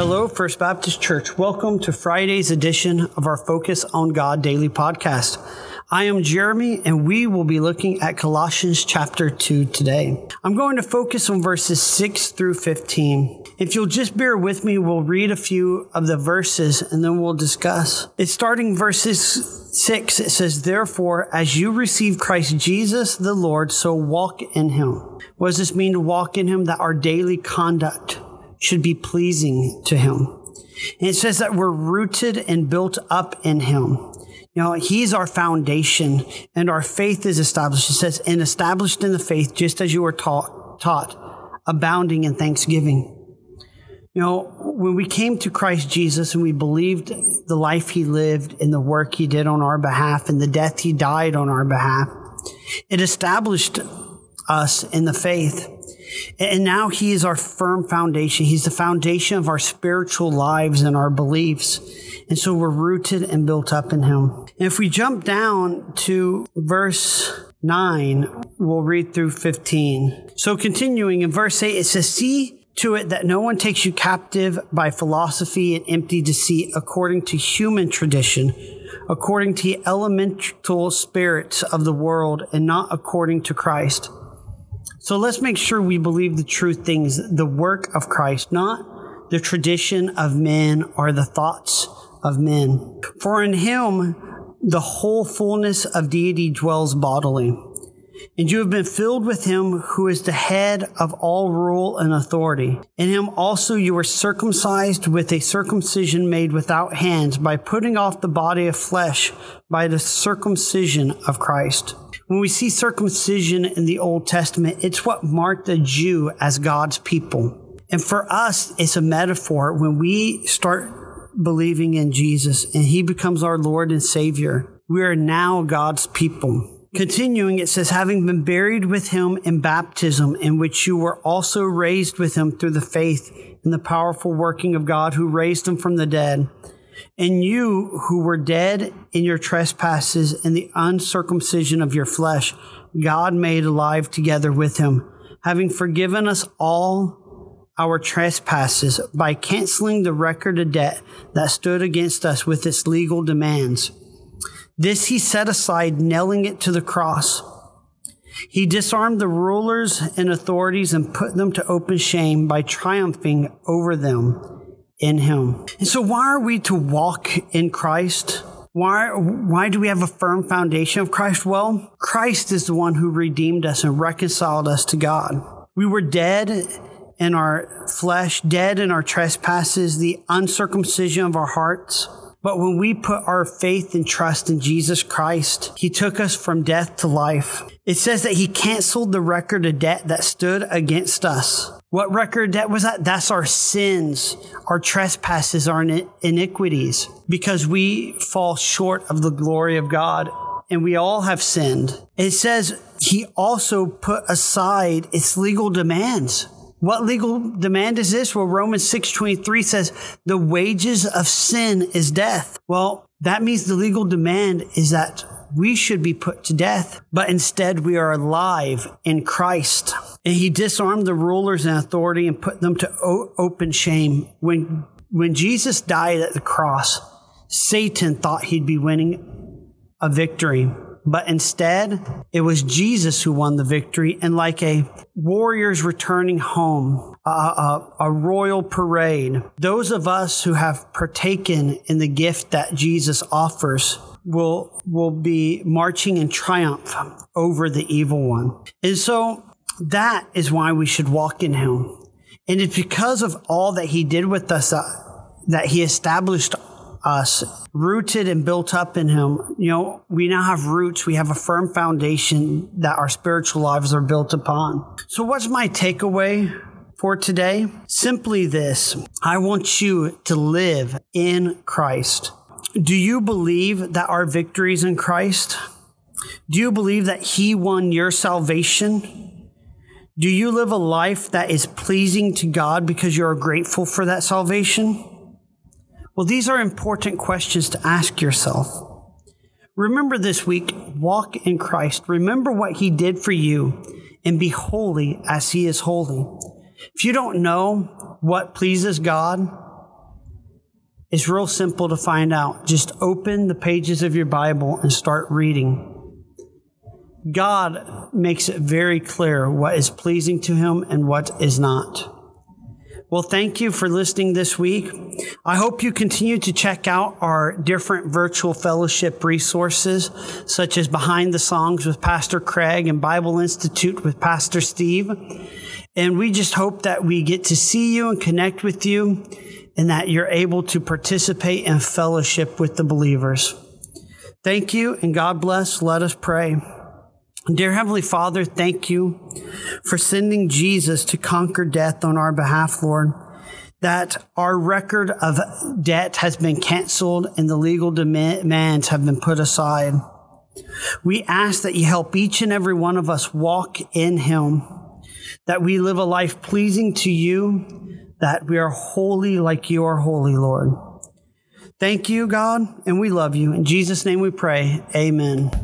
Hello, First Baptist Church. Welcome to Friday's edition of our Focus on God Daily podcast. I am Jeremy, and we will be looking at Colossians chapter 2 today. I'm going to focus on verses 6 through 15. If you'll just bear with me, we'll read a few of the verses and then we'll discuss. It's starting verses 6. It says, "Therefore, as you receive Christ Jesus the Lord, so walk in him." What does this mean to walk in him? That our daily conduct should be pleasing to him. And it says that we're rooted and built up in him. You know, he's our foundation and our faith is established. It says, and established in the faith, just as you were taught, abounding in thanksgiving. You know, when we came to Christ Jesus and we believed the life he lived and the work he did on our behalf and the death he died on our behalf, it established us in the faith. And now he is our firm foundation. He's the foundation of our spiritual lives and our beliefs. And so we're rooted and built up in him. And if we jump down to verse 9, we'll read through 15. So continuing in verse 8, it says, "See to it that no one takes you captive by philosophy and empty deceit according to human tradition, according to the elemental spirits of the world, and not according to Christ." So let's make sure we believe the true things, the work of Christ, not the tradition of men or the thoughts of men. For in him, the whole fullness of deity dwells bodily. And you have been filled with him who is the head of all rule and authority. In him also you were circumcised with a circumcision made without hands by putting off the body of flesh by the circumcision of Christ. When we see circumcision in the Old Testament, it's what marked the Jew as God's people. And for us, it's a metaphor when we start believing in Jesus and he becomes our Lord and Savior. We are now God's people. Continuing, it says, "Having been buried with him in baptism, in which you were also raised with him through the faith in the powerful working of God who raised him from the dead. And you who were dead in your trespasses and the uncircumcision of your flesh, God made alive together with him, having forgiven us all our trespasses by canceling the record of debt that stood against us with its legal demands. This he set aside, nailing it to the cross. He disarmed the rulers and authorities and put them to open shame by triumphing over them in him." And so why are we to walk in Christ? Why do we have a firm foundation of Christ? Well, Christ is the one who redeemed us and reconciled us to God. We were dead in our flesh, dead in our trespasses, the uncircumcision of our hearts. But when we put our faith and trust in Jesus Christ, he took us from death to life. It says that he canceled the record of debt that stood against us. What record of debt was that? That's our sins, our trespasses, our iniquities, because we fall short of the glory of God and we all have sinned. It says he also put aside its legal demands. What legal demand is this? Well, Romans 6:23 says the wages of sin is death. Well, that means the legal demand is that we should be put to death, but instead we are alive in Christ. And he disarmed the rulers and authority and put them to open shame. When Jesus died at the cross, Satan thought he'd be winning a victory. But instead, it was Jesus who won the victory. And like a warrior's returning home, a royal parade, those of us who have partaken in the gift that Jesus offers will be marching in triumph over the evil one. And so that is why we should walk in him. And it's because of all that he did with us that he established us, rooted and built up in him. You know, we now have roots. We have a firm foundation that our spiritual lives are built upon. So what's my takeaway for today? Simply this: I want you to live in Christ. Do you believe that our victory is in Christ? Do you believe that he won your salvation? Do you live a life that is pleasing to God because you're grateful for that salvation? Well, these are important questions to ask yourself. Remember this week, walk in Christ. Remember what he did for you and be holy as he is holy. If you don't know what pleases God, It's real simple to find out. Just open the pages of your Bible and start reading. God makes it very clear what is pleasing to Him and what is not. Well, thank you for listening this week. I hope you continue to check out our different virtual fellowship resources, such as Behind the Songs with Pastor Craig and Bible Institute with Pastor Steve. And we just hope that we get to see you and connect with you, and that you're able to participate in fellowship with the believers. Thank you, and God bless. Let us pray. Dear Heavenly Father, thank you for sending Jesus to conquer death on our behalf, Lord, that our record of debt has been canceled and the legal demands have been put aside. We ask that you help each and every one of us walk in Him, that we live a life pleasing to you, that we are holy like you are holy, Lord. Thank you, God, and we love you. In Jesus' name we pray. Amen.